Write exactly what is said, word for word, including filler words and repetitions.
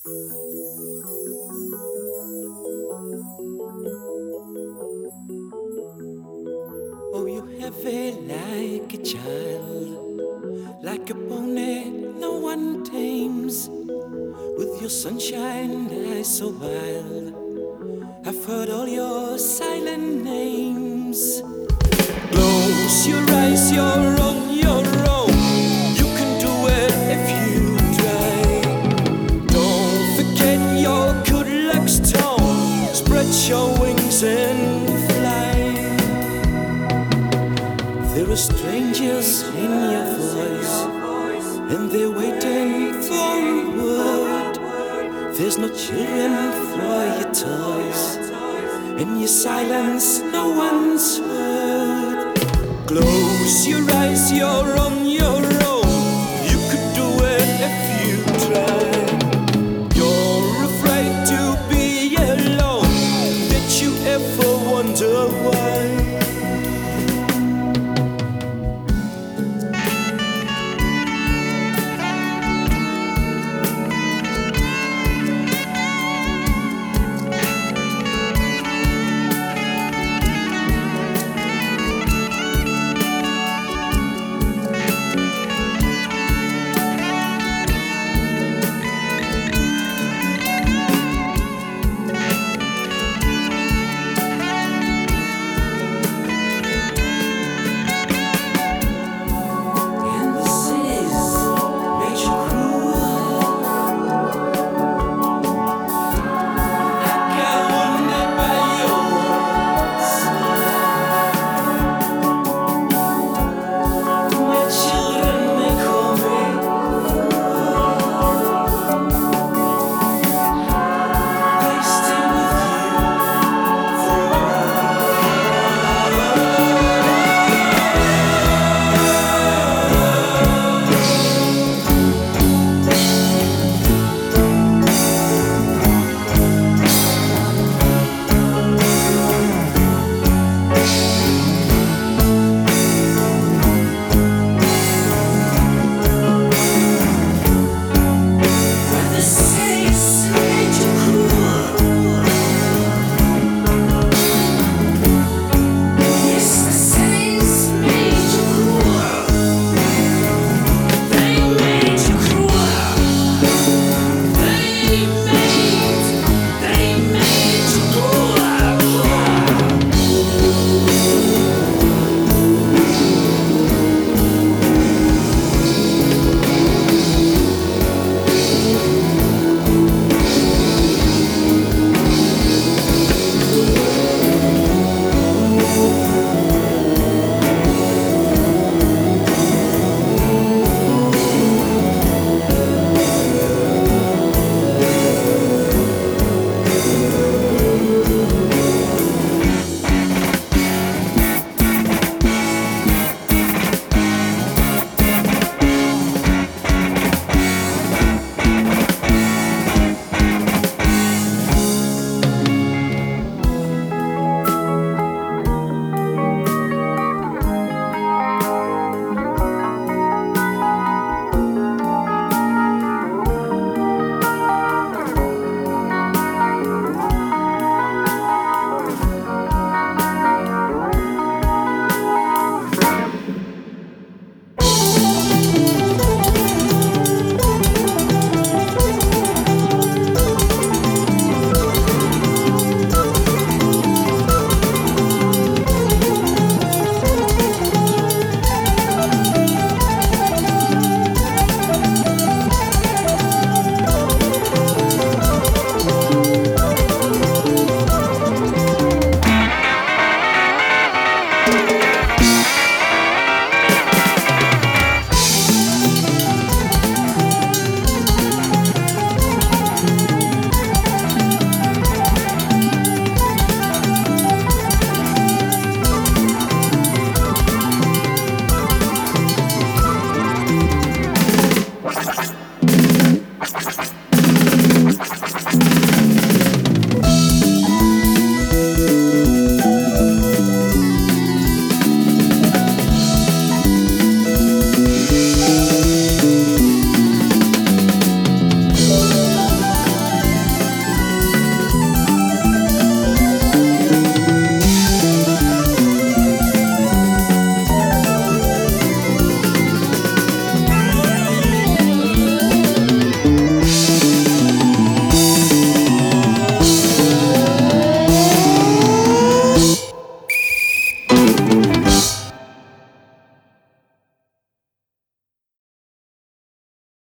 Oh, you have it like a child, like a pony no one tames. With your sunshine eyes so wild, I've heard all your silent names. Close your eyes, you're on your own. You can do it if you try. Don't forget your good luck stone. Spread your wings and fly. There are strangers in your voice, and they're waiting for a word. There's no children for your toys, and your silence no one's heard. Close your eyes, you're on your own. You could do it if you try. You're afraid to be alone. Did you ever wonder why?